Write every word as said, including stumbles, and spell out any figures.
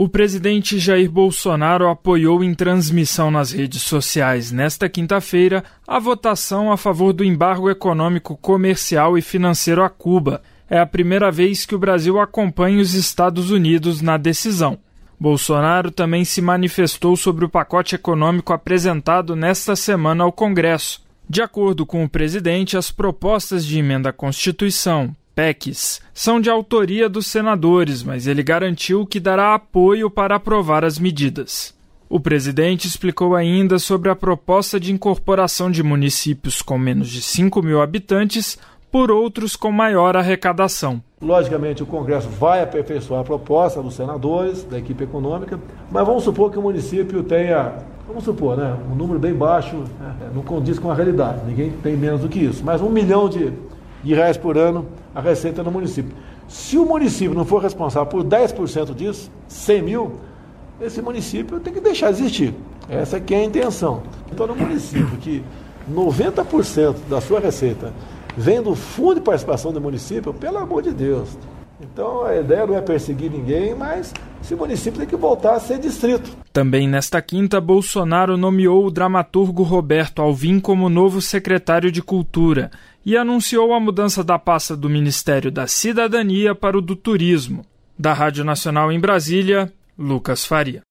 O presidente Jair Bolsonaro apoiou em transmissão nas redes sociais nesta quinta-feira a votação a favor do embargo econômico, comercial e financeiro a Cuba. É a primeira vez que o Brasil acompanha os Estados Unidos na decisão. Bolsonaro também se manifestou sobre o pacote econômico apresentado nesta semana ao Congresso. De acordo com o presidente, as propostas de emenda à Constituição, P E Cs, são de autoria dos senadores, mas ele garantiu que dará apoio para aprovar as medidas. O presidente explicou ainda sobre a proposta de incorporação de municípios com menos de cinco mil habitantes por outros com maior arrecadação. Logicamente, o Congresso vai aperfeiçoar a proposta dos senadores, da equipe econômica, mas vamos supor que o município tenha, vamos supor, né, um número bem baixo, né, não condiz com a realidade, ninguém tem menos do que isso, mas um milhão de, de reais por ano a receita no município. Se o município não for responsável por dez por cento disso, cem mil, esse município tem que deixar de existir. Essa aqui é a intenção. Então, no município que noventa por cento da sua receita vem do fundo de participação do município, pelo amor de Deus. Então a ideia não é perseguir ninguém, mas esse município tem que voltar a ser distrito. Também nesta quinta, Bolsonaro nomeou o dramaturgo Roberto Alvim como novo secretário de Cultura e anunciou a mudança da pasta do Ministério da Cidadania para o do Turismo. Da Rádio Nacional em Brasília, Lucas Faria.